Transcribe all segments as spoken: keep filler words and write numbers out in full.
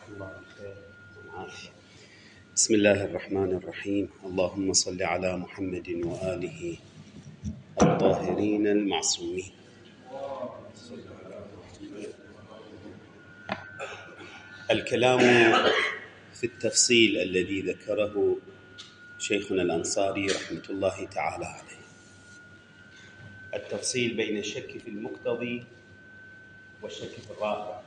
الله بالخير والعافية. بسم الله الرحمن الرحيم. اللهم صل على محمد وآله الطاهرين المعصومين. الكلام في التفصيل الذي ذكره شيخنا الأنصاري رحمة الله تعالى عليه، التفصيل بين الشك في المقتضي والشك في الرافع.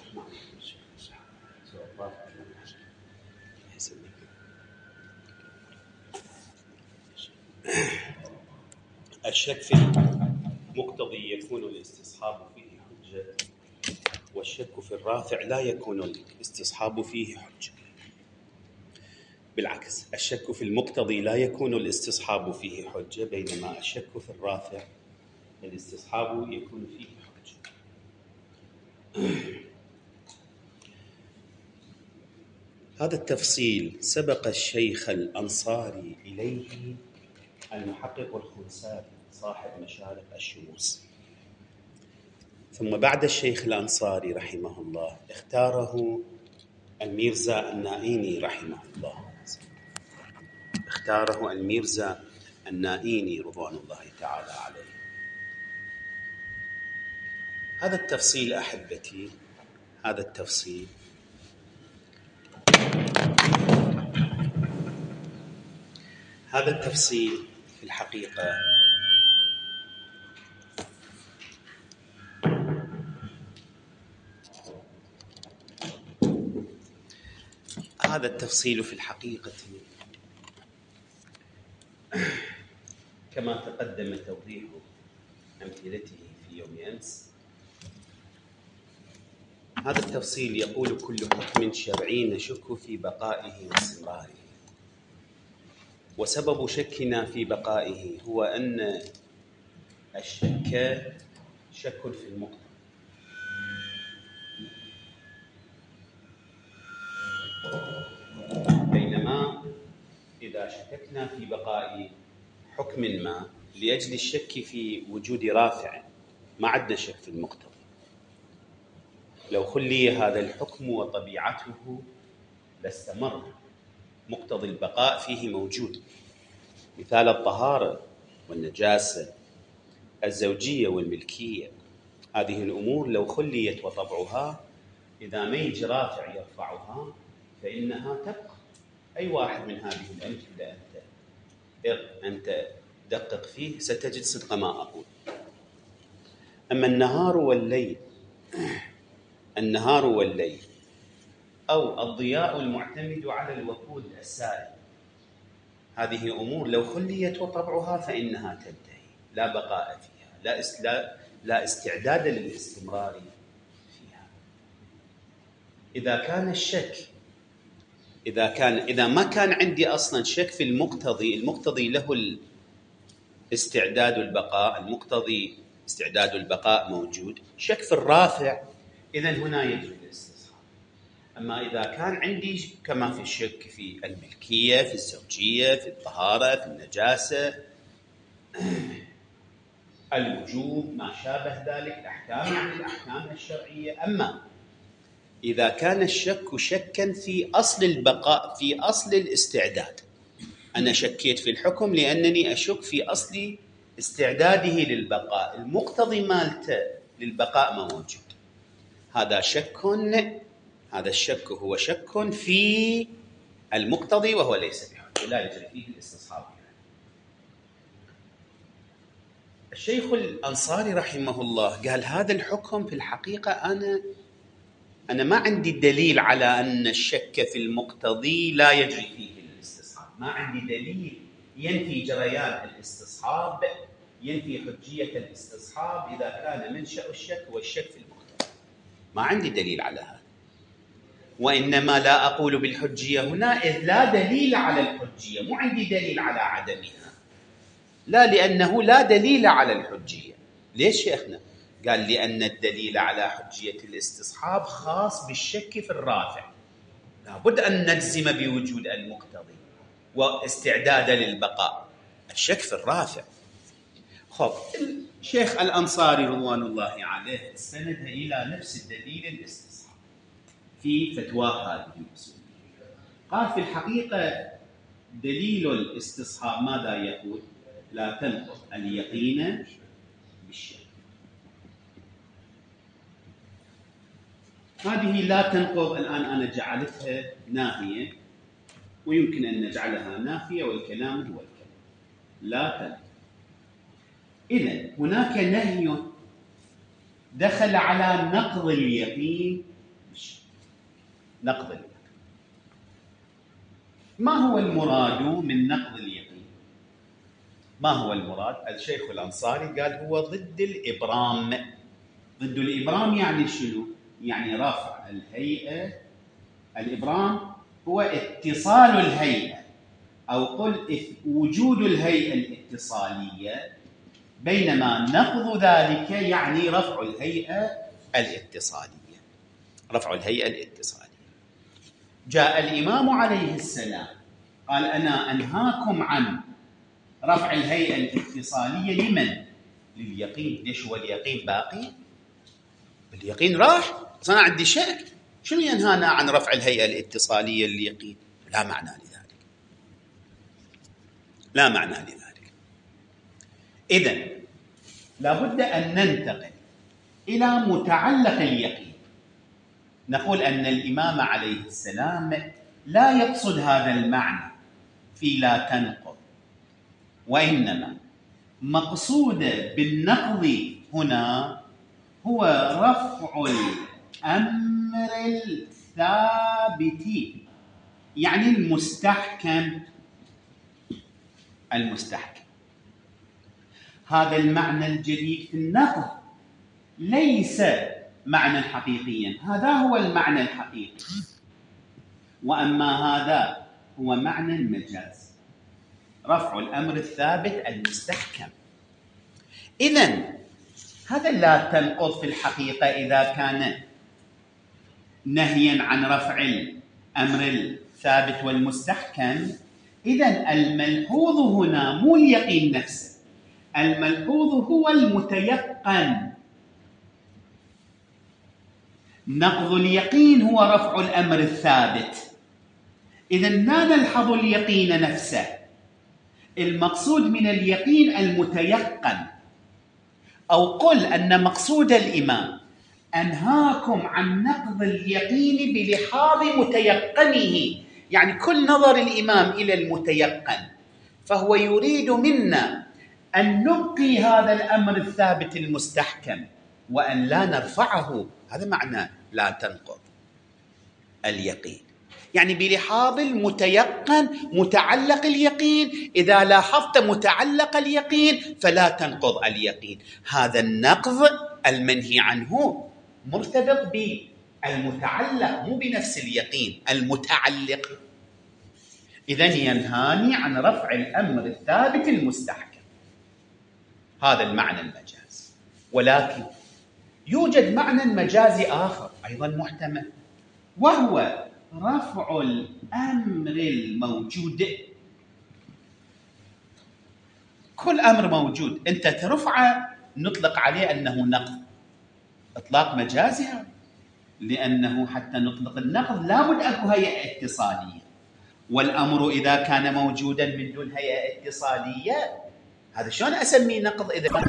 الشك في المقتضي يكون الاستصحاب فيه حجة، والشك في الرافع لا يكون الاستصحاب فيه حجة. بالعكس، الشك في المقتضي لا يكون الاستصحاب فيه حجة، بينما الشك في الرافع الاستصحاب يكون فيه حجة. هذا التفصيل سبق الشيخ الأنصاري إليه المحقق الخنساري صاحب مشارق الشموس، ثم بعد الشيخ الأنصاري رحمه الله اختاره الميرزا النائيني رحمه الله، اختاره الميرزا النائيني رضوان الله تعالى عليه. هذا التفصيل أحبتي، هذا التفصيل هذا التفصيل في الحقيقة هذا التفصيل في الحقيقة كما تقدم توضيح أمثلته في يوم أمس. هذا التفصيل يقول: كل حكم شرعي نشك في بقائه واستمراره، وسبب شكنا في بقائه هو أن الشك شك في المقتضى، بينما إذا شككنا في بقاء حكم ما لأجل الشك في وجود رافع ما عندنا شك في المقتضى. لو خلي هذا الحكم وطبيعته لاستمر، مقتضى البقاء فيه موجود، مثال الطهارة والنجاسة، الزوجية والملكية. هذه الأمور لو خليت وطبعها إذا ما يجي رافع يرفعها فإنها تبقى. أي واحد من هذه الأمثلة أنت أنت دقق فيه ستجد صدق ما أقول. أما النهار والليل النهار والليل أو الضياء المعتمد على الوقود السائل، هذه أمور لو خليت وطبعها فإنها تنتهي، لا بقاء فيها، لا لا استعداد للاستمرار فيها. إذا كان الشك إذا كان إذا ما كان عندي أصلا شك في المقتضي، المقتضي له استعداد البقاء، المقتضي استعداد البقاء موجود، شك في الرافع، إذن هنا يجب الاستصحاب. أما إذا كان عندي كما في الشك في الملكية، في الزوجية، في الطهارة، في النجاسة، الوجوب، ما شابه ذلك، الأحكام عن الأحكام الشرعية. أما إذا كان الشك شكا في أصل البقاء، في أصل الاستعداد، أنا شكيت في الحكم لأنني أشك في أصل استعداده للبقاء، المقتضي مالته للبقاء ما موجود، هذا شك هذا الشك هو شك في المقتضي وهو ليس بحجة، لا يجري فيه الاستصحاب. الشيخ الأنصاري رحمه الله قال هذا الحكم في الحقيقة أنا أنا ما عندي دليل على أن الشك في المقتضي لا يجري فيه الاستصحاب، ما عندي دليل ينفي جريان الاستصحاب، ينفي حجية الاستصحاب إذا كان منشأ الشك والشك في المقتضي، ما عندي دليل على هذا. وإنما لا أقول بالحجية هنا إذ لا دليل على الحجية، مو عندي دليل على عدمها، لا، لأنه لا دليل على الحجية. ليش شيخنا؟ قال لأن الدليل على حجية الاستصحاب خاص بالشك في الرافع، لابد أن نجزم بوجود المقتضي واستعداد للبقاء، الشك في الرافع. خب الشيخ الأنصاري رضوان الله عليه استند إلى نفس الدليل الاستصحاب، في فتوى هذه الأصول. قال في الحقيقة دليل الاستصحاب ماذا يقول؟ لا تنقض اليقين بالشك. هذه لا تنقض الآن أنا جعلتها ناهية، ويمكن أن نجعلها نافية، والكلام هو الكلام لا تنقض. إذن هناك نهي دخل على نقض اليقين بالشك. نقض اليقين، ما هو المراد من نقض اليقين؟ ما هو المراد؟ الشيخ الأنصاري قال هو ضد الإبرام. ضد الإبرام يعني شنو؟ يعني رفع الهيئة. الإبرام هو اتصال الهيئة، أو قل وجود الهيئة الاتصالية، بينما نقض ذلك يعني رفع الهيئة الاتصالية. رفع الهيئة الاتصالية. جاء الإمام عليه السلام قال أنا أنهاكم عن رفع الهيئة الاتصالية. لمن؟ لليقين. ليش هو اليقين باقي؟ اليقين راح، أنا عندي شك، شنو ينهانا عن رفع الهيئة الاتصالية لليقين؟ لا معنى لذلك، لا معنى لذلك. إذن لابد أن ننتقل إلى متعلق اليقين. نقول أن الإمام عليه السلام لا يقصد هذا المعنى في لا تنقض، وإنما مقصود بالنقض هنا هو رفع الأمر الثابت، يعني المستحكم. المستحكم هذا المعنى الجديد في النقض ليس معنى حقيقيا، هذا هو المعنى الحقيقي، وأما هذا هو معنى المجاز، رفع الأمر الثابت المستحكم. إذن هذا لا تنقض في الحقيقة إذا كان نهيا عن رفع الأمر الثابت والمستحكم. إذن الملحوظ هنا مو اليقين نفسه، الملحوظ هو المتيقن. نقض اليقين هو رفع الأمر الثابت. إذن لا نلحظ اليقين نفسه، المقصود من اليقين المتيقن. أو قل أن مقصود الإمام أنهاكم عن نقض اليقين بلحاظ متيقنه، يعني كل نظر الإمام إلى المتيقن، فهو يريد منا أن نبقي هذا الأمر الثابت المستحكم وأن لا نرفعه. هذا معنى لا تنقض اليقين، يعني بلحاظ المتيقن متعلق اليقين. إذا لاحظت متعلق اليقين فلا تنقض اليقين. هذا النقض المنهي عنه مرتبط بالمتعلق مو بنفس اليقين، المتعلق. إذن ينهاني عن رفع الأمر الثابت المستحكم. هذا المعنى المجاز. ولكن يوجد معنى مجازي آخر أيضا محتمل، وهو رفع الأمر الموجود. كل أمر موجود أنت ترفعه نطلق عليه أنه نقض، إطلاق مجازي، لأنه حتى نطلق النقض لابد أكو هيئة اتصالية، والأمر إذا كان موجودا من دون هيئة اتصالية هذا شلون أسميه نقض؟ إذا ما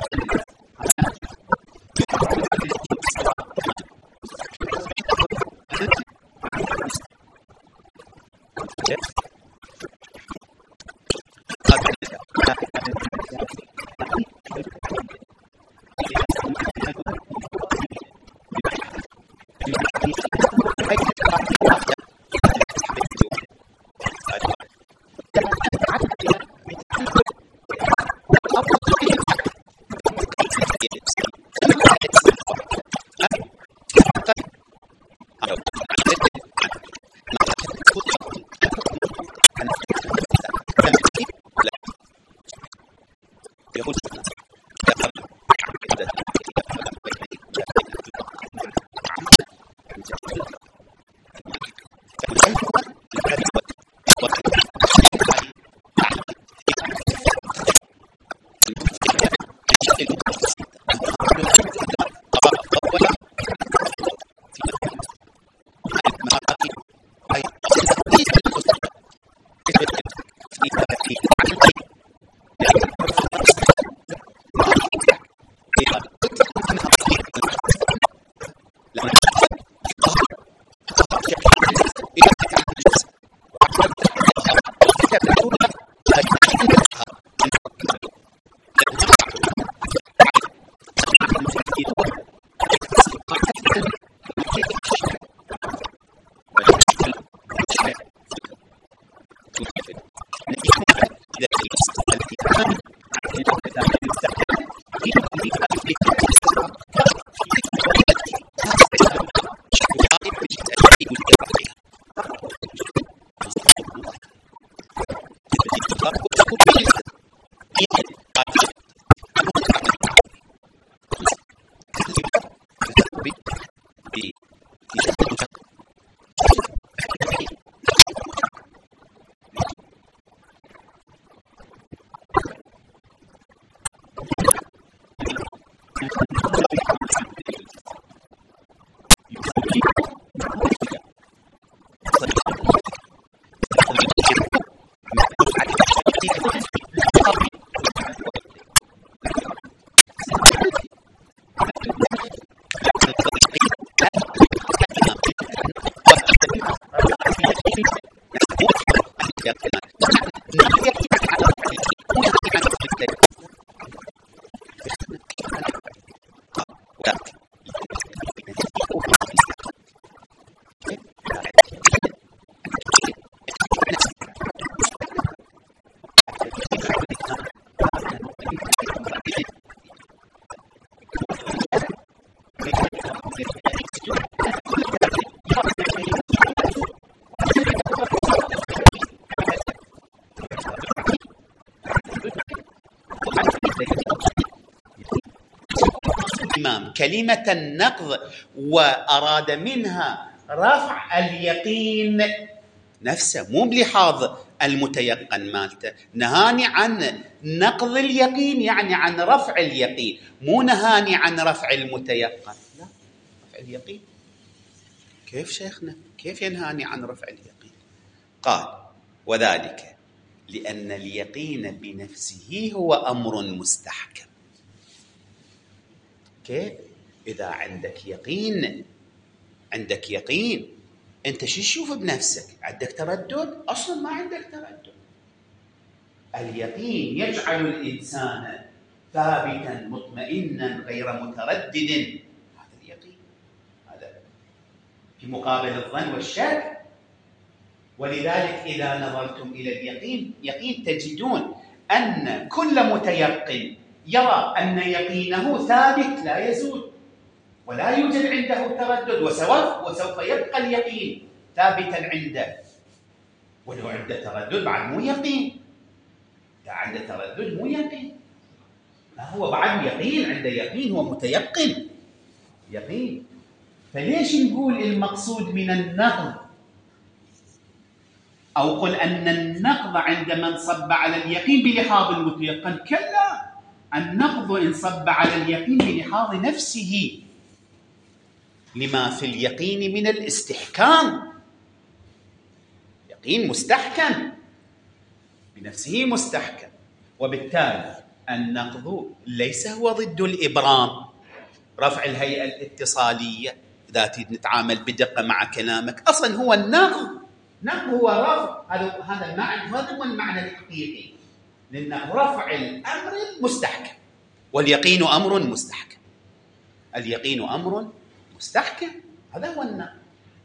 الإمام كلمة النقض وأراد منها رفع اليقين نفسه، مو بلحاظ المتيقن مالته، نهاني عن نقض اليقين يعني عن رفع اليقين، مو نهاني عن رفع المتيقن. لا، رفع اليقين كيف شيخنا؟ كيف ينهاني عن رفع اليقين؟ قال: وذلك لأن اليقين بنفسه هو أمر مستحكم. كيف؟ إذا عندك يقين، عندك يقين أنت شو تشوف بنفسك؟ عندك تردد؟ أصلا ما عندك تردد. اليقين يجعل الإنسان ثابتا مطمئنا غير متردد. هذا اليقين، هذا في مقابل الظن والشك. ولذلك إذا نظرتم إلى اليقين يقين تجدون أن كل متيقن يرى أن يقينه ثابت لا يزول ولا يوجد عنده تردد، وسوف وسوف يبقى اليقين ثابتا عنده. ولو عنده تردد بعد مو يقين، إذا عنده تردد مو يقين، ما هو بعد يقين، عنده يقين، هو متيقن يقين. فليش نقول المقصود من النقض أو قل أن النقض عندما انصب على اليقين بلحاظ المتيقن؟ كلا، النقض انصب على اليقين بلحاظ نفسه، لما في اليقين من الاستحكام. يقين مستحكم بنفسه، مستحكم، وبالتالي النقض ليس هو ضد الإبرام، رفع الهيئة الاتصالية. إذا نتعامل بدقة مع كلامك، أصلا هو النقض، نقض هو رفع، هذا هذا المعنى، هذا هو المعنى الحقيقي لأنه رفع الأمر المستحكم، واليقين أمر مستحكم. اليقين أمر مستحكم، هذا هو النقض.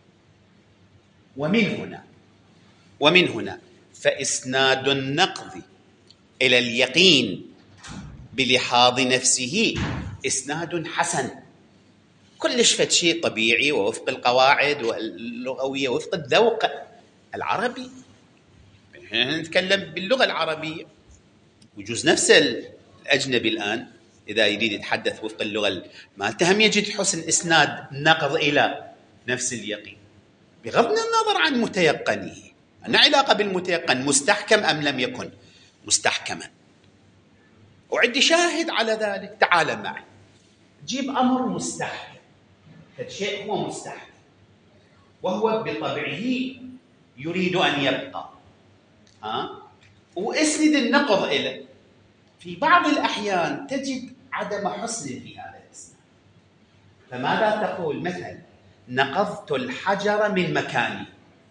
ومن هنا ومن هنا فإسناد النقض إلى اليقين بلحاظ نفسه إسناد حسن، كلش فد شيء طبيعي ووفق القواعد واللغوية ووفق الذوق العربي. نحن نتكلم باللغة العربية، وجوز نفس الأجنبي الآن إذا يريد يتحدث وفق اللغة مالته هم يجد حسن إسناد نقض إلى نفس اليقين، بغض النظر عن متيقنه. أن علاقة بالمتيقن مستحكم أم لم يكن مستحكما. وعندي شاهد على ذلك، تعال معي. جيب أمر مستحكم، فالشيء هو مستحكم وهو بطبعه يريد أن يبقى، ها؟ واسند النقض إليه. في بعض الأحيان تجد عدم حسن في هذا الإسناد، فماذا تقول؟ مثلا نقضت الحجر من مكاني،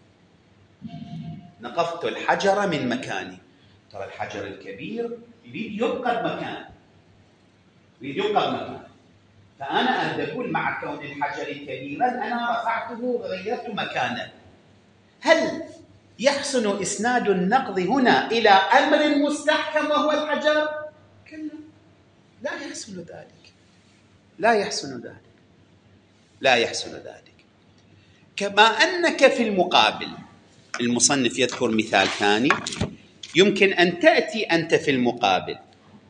نقضت الحجر من مكاني. ترى الحجر الكبير يريد يبقى بمكانه، يريد يبقى بمكانه، فأنا أريد أقول مع كون الحجر كبيرا أنا رفعته وغيرت مكانه. هل يحسن إسناد النقض هنا إلى أمر مستحكم وهو الحجر؟ كلا، لا يحسن ذلك، لا يحسن ذلك، لا يحسن ذلك. كما أنك في المقابل، المصنف يذكر مثال ثاني، يمكن أن تأتي أنت في المقابل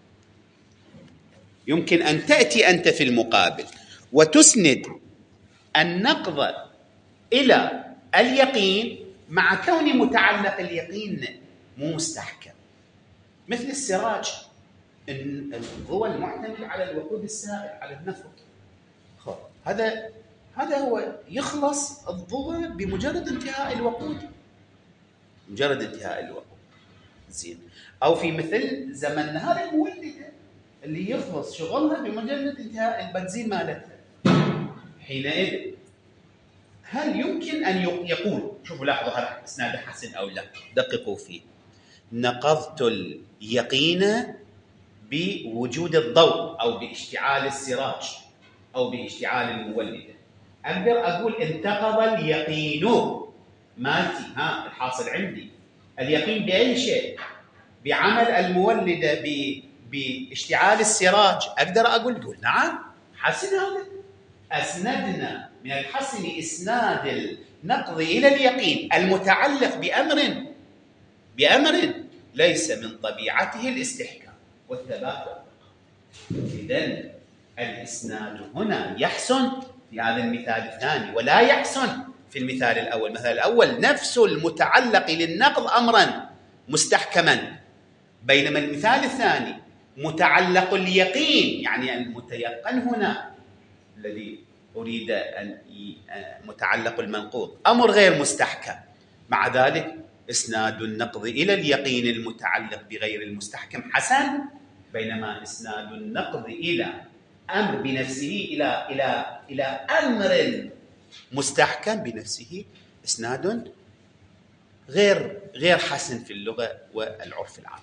يمكن أن تأتي أنت في المقابل وتسند النقض إلى اليقين مع كون متعلق اليقين مو مستحكم، مثل السراج، الضوء المعتمد على الوقود السائل، على النفط. هذا هذا هو يخلص الضوء بمجرد انتهاء الوقود، مجرد انتهاء الوقود. زين. أو في مثل زمننا هذا المولدة اللي يخلص شغلها بمجرد انتهاء البنزين مالتها. حينئذ هل يمكن أن يقول، شوفوا لاحظوا هذا إسناد حسن أو لا، دققوا فيه، نقضت اليقين بوجود الضوء أو باشتعال السراج أو باشتعال المولدة، أقدر أقول انتقض اليقين مالتي، ها الحاصل عندي اليقين بأي شيء؟ بعمل المولدة، باشتعال السراج. أقدر أقول تقول نعم حسن، هذا أسندنا من الحسن إسناد النقض إلى اليقين المتعلق بأمر بأمر ليس من طبيعته الاستحكام والثبات. إذن الإسناد هنا يحسن في هذا المثال الثاني ولا يحسن في المثال الأول. المثال الأول نفس المتعلق للنقض أمرا مستحكما، بينما المثال الثاني متعلق اليقين، يعني المتيقن هنا الذي أريد أن متعلق المنقوض أمر غير مستحكم، مع ذلك إسناد النقض إلى اليقين المتعلق بغير المستحكم حسن، بينما إسناد النقض إلى أمر بنفسه إلى إلى إلى أمر مستحكم بنفسه إسناد غير غير حسن في اللغة والعرف العربي.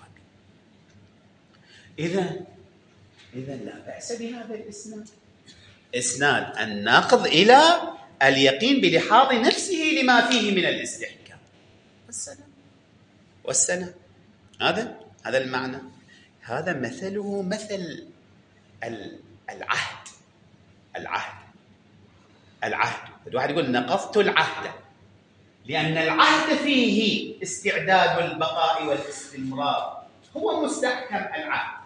إذا إذا لا بأس بهذا الإسناد، إسناد النقض إلى اليقين بلحاظ نفسه لما فيه من الاستحكام والسلام والسلام. هذا هذا المعنى. هذا مثله مثل العهد. العهد العهد الواحد يقول نقضت العهد، لأن العهد فيه استعداد البقاء والاستمرار، هو مستحكم العهد.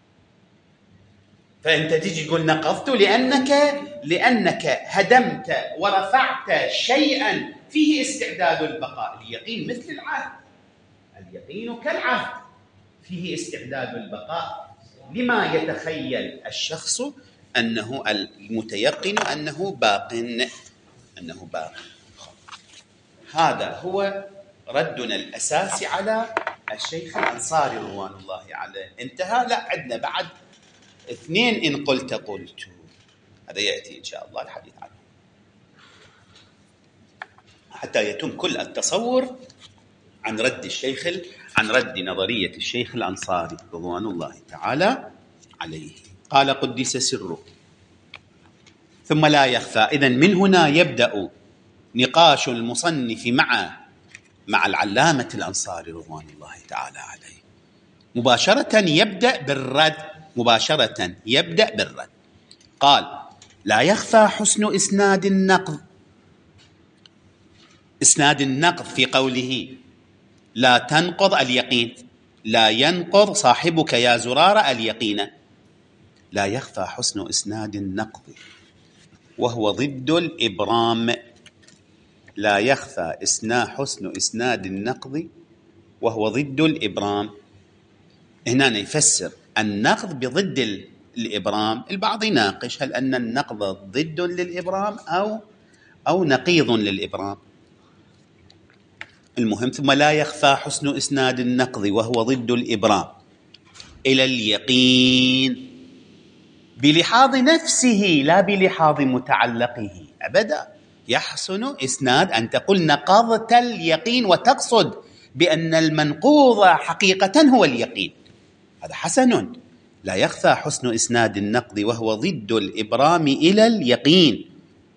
فأنت تجي تقول نقضت لأنك لأنك هدمت ورفعت شيئا فيه استعداد البقاء. اليقين مثل العهد، اليقين كالعهد فيه استعداد البقاء لما يتخيل الشخص أنه المتيقن أنه باق أنه باق. هذا هو ردنا الأساسي على الشيخ الأنصاري رضوان الله عليه. انتهى؟ لا، عندنا بعد اثنين إن قلت قلت، هذا يأتي إن شاء الله الحديث عنه حتى يتم كل التصور عن رد الشيخ عن رد نظرية الشيخ الأنصاري رضوان الله تعالى عليه. قال قدس سره ثم لا يخفى. إذن من هنا يبدأ نقاش المصنف مع مع العلامة الأنصاري رضوان الله تعالى عليه. مباشرة يبدأ بالرد، مباشرة يبدأ بالرد. قال لا يخفى حسن إسناد النقض. إسناد النقض في قوله لا تنقض اليقين، لا ينقض صاحبك يا زرار اليقين. لا يخفى حسن إسناد النقض وهو ضد الإبرام. لا يخفى إسنا حسن إسناد النقض وهو ضد الإبرام. هنا يفسر النقض بضد الإبرام. البعض يناقش هل أن النقض ضد للإبرام أو أو نقيض للإبرام. المهم ثم لا يخفى حسن إسناد النقض وهو ضد الإبرام إلى اليقين بلحاظ نفسه لا بلحاظ متعلقه أبدا. يحسن إسناد أن تقول نقضت اليقين وتقصد بأن المنقوض حقيقة هو اليقين، هذا حسن. لا يخفى حسن إسناد النقض وهو ضد الإبرام إلى اليقين.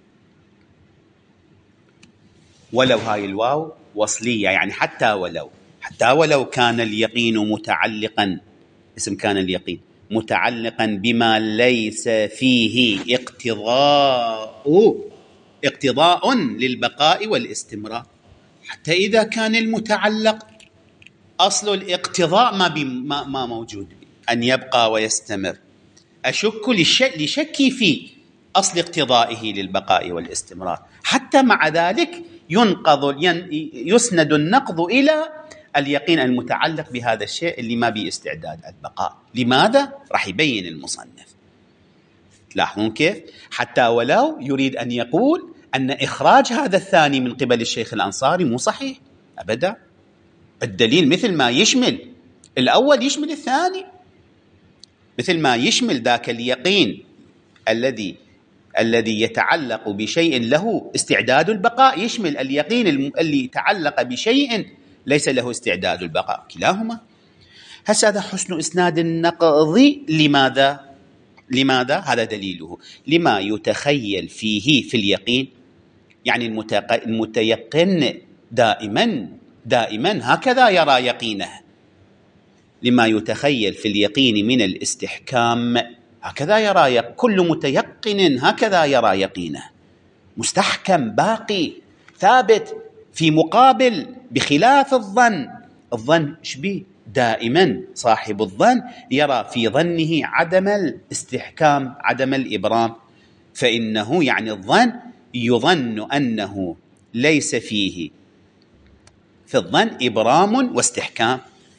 ولو هاي الواو وصلية، يعني حتى ولو حتى ولو كان اليقين متعلقا، اسم كان اليقين متعلقا بما ليس فيه اقتضاء اقتضاء للبقاء والاستمرار. حتى إذا كان المتعلق أصل الاقتضاء ما, ما, ما موجود أن يبقى ويستمر، أشك لشكي في أصل اقتضائه للبقاء والاستمرار، حتى مع ذلك ينقض يسند النقض إلى اليقين المتعلق بهذا الشيء اللي ما بيه استعداد البقاء. لماذا؟ راح يبين المصنف. تلاحظون كيف؟ حتى ولو يريد أن يقول أن إخراج هذا الثاني من قبل الشيخ الأنصاري مو صحيح أبدا. الدليل مثل ما يشمل الأول يشمل الثاني، مثل ما يشمل ذاك اليقين الذي الذي يتعلق بشيء له استعداد البقاء، يشمل اليقين اللي يتعلق بشيء ليس له استعداد البقاء، كلاهما. هسه هذا حسن إسناد النقض لماذا؟ لماذا؟ هذا دليله لما يتخيل فيه في اليقين، يعني المتيقن دائما دائما هكذا يرى يقينه. لما يتخيل في اليقين من الاستحكام هكذا يرى يق... كل متيقن هكذا يرى يقينه، مستحكم باقي ثابت، في مقابل بخلاف الظن. الظن ايش بيه؟ دائما صاحب الظن يرى في ظنه عدم الاستحكام، عدم الإبرام، فإنه يعني الظن يظن أنه ليس فيه في الظن إبرام واستحكام.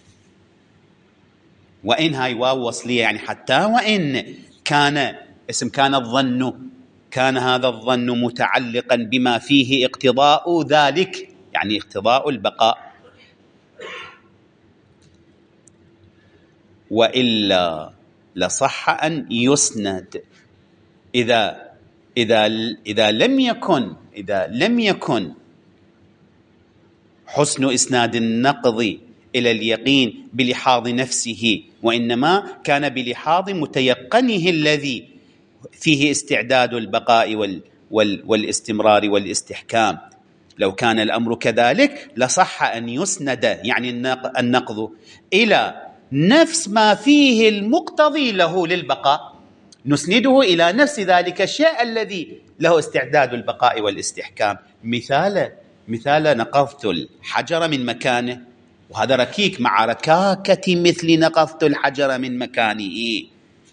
وإن هاي واو وصلية، يعني حتى وإن كان اسم كان الظن، كان هذا الظن متعلقا بما فيه اقتضاء ذلك، يعني اقتضاء البقاء، وإلا لصح أن يسند. إذا إذا إذا لم يكن إذا لم يكن حسن إسناد النقض إلى اليقين بلحاظ نفسه، وإنما كان بلحاظ متيقنه الذي فيه استعداد البقاء وال وال والاستمرار والاستحكام، لو كان الأمر كذلك لصح أن يسند يعني النقض إلى نفس ما فيه المقتضي له للبقاء، نسنده إلى نفس ذلك الشيء الذي له استعداد البقاء والاستحكام. مثال مثال نقضت الحجر من مكانه، وهذا ركيك مع ركاكة مثل نقضت الحجر من مكانه.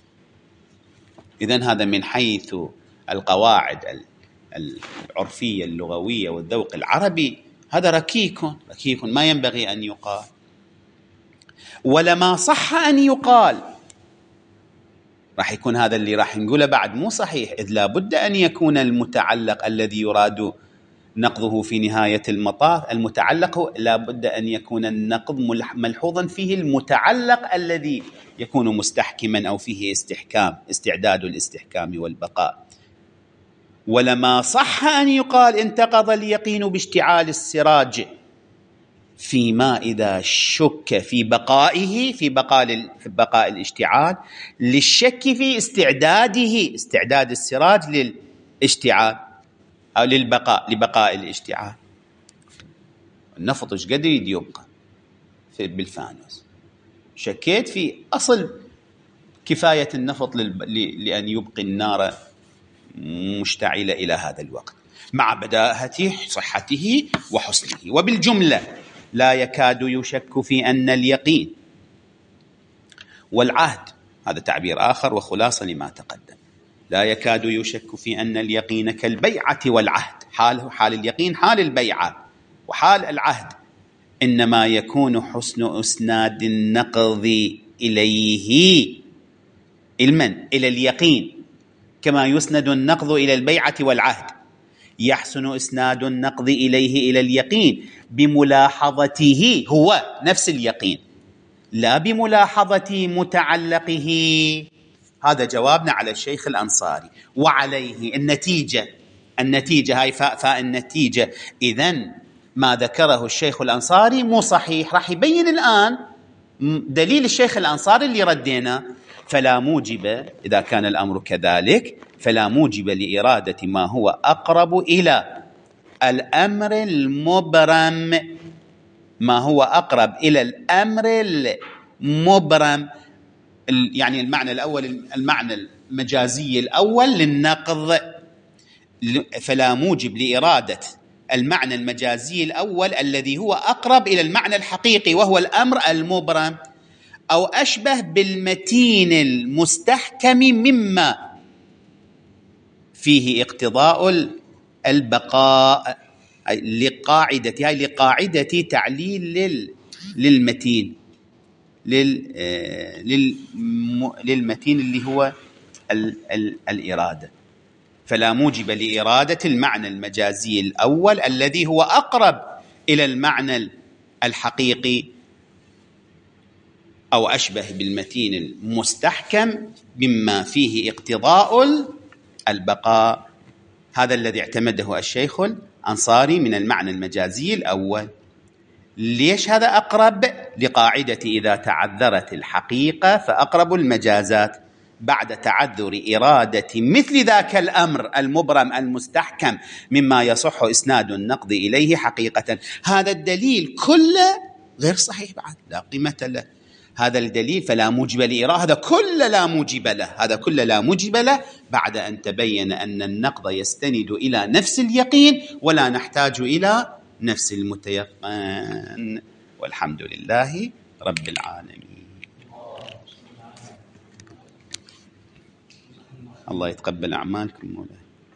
إذن هذا من حيث القواعد العرفية اللغوية والذوق العربي هذا ركيك ركيك ما ينبغي أن يقال. ولما صح أن يقال راح يكون هذا اللي راح نقوله بعد مو صحيح، إذ لا بد أن يكون المتعلق الذي يراد نقضه في نهاية المطاف، المتعلق لا بد أن يكون النقض ملحوظا فيه المتعلق الذي يكون مستحكما أو فيه استحكام، استعداد الاستحكام والبقاء. ولما صح أن يقال انتقض اليقين باشتعال السراج فيما إذا شك في بقائه في بقاء في بقاء الاشتعال للشك في استعداده، استعداد السراج للاشتعال أو للبقاء لبقاء الاشتعال. النفط ايش قد يريد يبقى في بالفانوس، شكيت في أصل كفاية النفط لأن يبقي النار مشتعلة إلى هذا الوقت مع بداهة صحته وحسنه. وبالجملة لا يكاد يشك في أن اليقين والعهد، هذا تعبير آخر وخلاصة لما تقدم، لا يكاد يشك في أن اليقين كالبيعة والعهد، حال حال اليقين حال البيعة وحال العهد، إنما يكون حسن إسناد النقض إليه المن إلى اليقين كما يسند النقض إلى البيعة والعهد، يحسن إسناد النقض إليه إلى اليقين بملاحظته هو نفس اليقين لا بملاحظة متعلقه. هذا جوابنا على الشيخ الأنصاري. وعليه النتيجة النتيجة هاي فاء فاء النتيجة. إذن ما ذكره الشيخ الأنصاري مو صحيح. راح يبين الآن دليل الشيخ الأنصاري اللي ردينا. فلا موجب إذا كان الأمر كذلك فلا موجب لإرادة ما هو أقرب إلى الأمر المبرم، ما هو أقرب إلى الأمر المبرم، يعني المعنى الأول المعنى المجازي الأول للنقض. فلا موجب لإرادة المعنى المجازي الأول الذي هو أقرب إلى المعنى الحقيقي وهو الأمر المبرم، أو أشبه بالمتين المستحكم مما فيه اقتضاء البقاء لقاعدة هاي لقاعدة تعليل للمتين للمتين اللي هو ال ال الإرادة. فلا موجب لإرادة المعنى المجازي الأول الذي هو أقرب إلى المعنى الحقيقي أو أشبه بالمتين المستحكم مما فيه اقتضاء البقاء. هذا الذي اعتمده الشيخ الأنصاري من المعنى المجازي الأول. ليش هذا أقرب؟ لقاعدة إذا تعذرت الحقيقة فأقرب المجازات بعد تعذر إرادة مثل ذاك الأمر المبرم المستحكم مما يصح إسناد النقض إليه حقيقة. هذا الدليل كله غير صحيح بعد، لا قيمة له. هذا الدليل فلا موجب لإرادة، هذا كله لا موجب له، هذا كله لا موجب له بعد أن تبين أن النقض يستند إلى نفس اليقين ولا نحتاج إلى نفس المتيقن. والحمد لله رب العالمين. الله يتقبل أعمالكم مولاي.